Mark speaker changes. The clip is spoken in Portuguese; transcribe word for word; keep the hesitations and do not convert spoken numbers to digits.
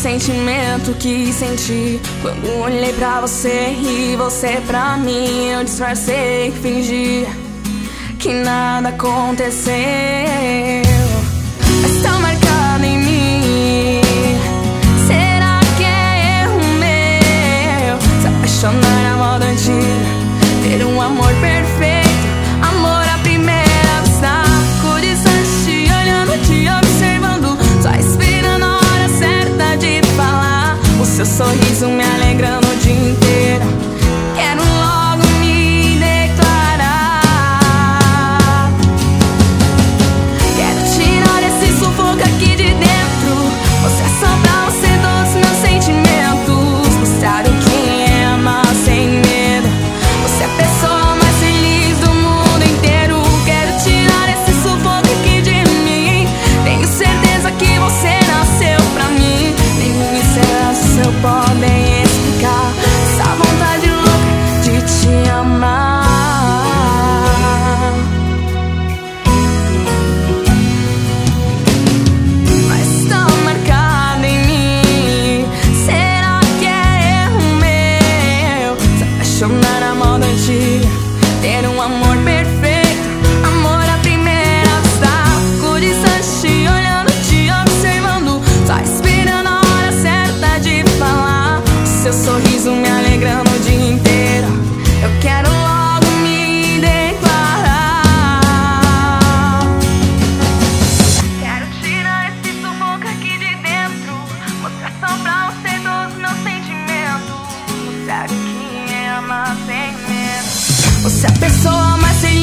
Speaker 1: sentimento que senti quando olhei pra você e você pra mim. Eu disfarcei, fingi que nada aconteceu, mas tá marcado em mim. Será que é erro meu se apaixonar à moda antiga, ter um amor perfeito, amor à primeira vista? Com distante, olhando, te observando, só esperando a hora certa de falar. O seu sorriso me alegrando o dia inteiro. Quero logo me declarar. Quero tirar esse sufoco aqui de dentro. Você é só pra você todos os meus sentimentos. Mostrar o que é amar sem medo. Você é a pessoa mais feliz do mundo inteiro. Quero tirar esse sufoco aqui de mim. Tenho certeza que você nasceu pra mim. Nenhum excesso eu podem explicar essa vontade louca de te amar. Mas tá marcado em mim. Será que é erro meu se apaixonar à moda antiga, ter um amor perfeito, amor à primeira vista? Com distante, olhando, te observando, só esperando a hora certa de falar. Seu sorriso me alegrando o dia inteiro. Eu quero logo me declarar. Quero tirar esse sufoco aqui de dentro. Mostrar só pra você todos os meus sentimentos. Mostrar o que é amar sem medo. Você é a pessoa mais feliz